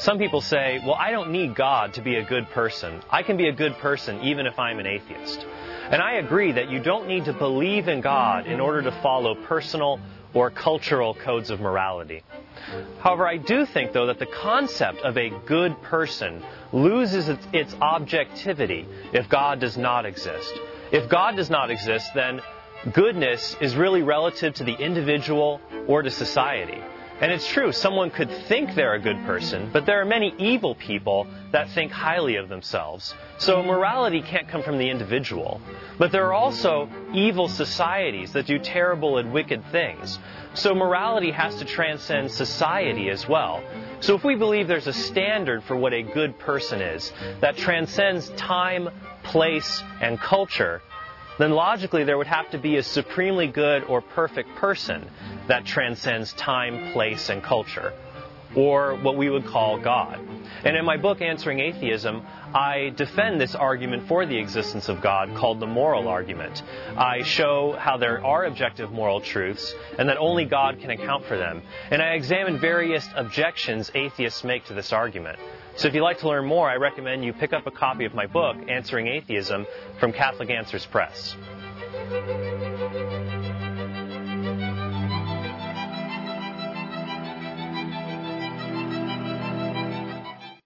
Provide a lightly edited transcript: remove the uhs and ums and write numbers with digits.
Some people say, well, I don't need God to be a good person. I can be a good person even if I'm an atheist. And I agree that you don't need to believe in God in order to follow personal or cultural codes of morality. However, I do think, though, that the concept of a good person loses its objectivity if God does not exist. If God does not exist, then goodness is really relative to the individual or to society. And it's true, someone could think they're a good person, but there are many evil people that think highly of themselves. So morality can't come from the individual. But there are also evil societies that do terrible and wicked things. So morality has to transcend society as well. So if we believe there's a standard for what a good person is that transcends time, place, and culture, then logically there would have to be a supremely good or perfect person that transcends time, place, and culture, or what we would call God. And in my book, Answering Atheism, I defend this argument for the existence of God called the moral argument. I show how there are objective moral truths and that only God can account for them. And I examine various objections atheists make to this argument. So if you'd like to learn more, I recommend you pick up a copy of my book, Answering Atheism, from Catholic Answers Press.